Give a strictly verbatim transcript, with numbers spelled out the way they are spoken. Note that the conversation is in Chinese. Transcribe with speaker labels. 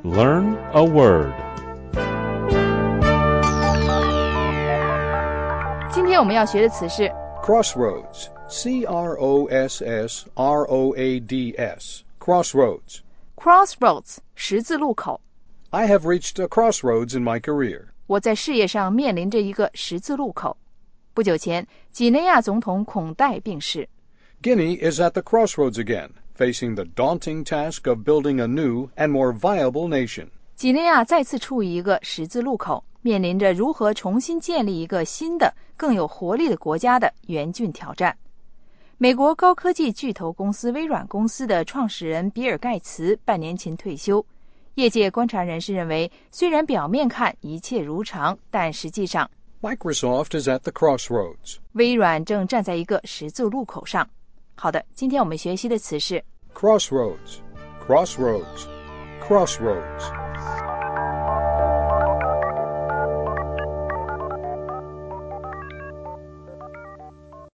Speaker 1: Learn a word.
Speaker 2: 今天我们要学的词是
Speaker 3: Crossroads. C R O S S R O A D S. Crossroads.
Speaker 2: crossroads 十字路口。
Speaker 3: I have reached a crossroads in my career.
Speaker 2: 我在事业上面临着一个十字路口。不久前，几内亚总统孔戴病逝。
Speaker 3: Guinea is at the crossroads again, facing the daunting task of building a new and more viable nation.
Speaker 2: 几内亚再次处于一个十字路口，面临着如何重新建立一个新的、更有活力的国家的严峻挑战。美国高科技巨头公司微软公司的创始人比尔·盖茨半年前退休。业界观察人士认为，虽然表面看一切如常，但实际上
Speaker 3: Microsoft is at the crossroads.
Speaker 2: 微软正站在一个十字路口上。好的，今天我们学习的词是
Speaker 3: Crossroads. Crossroads. Crossroads.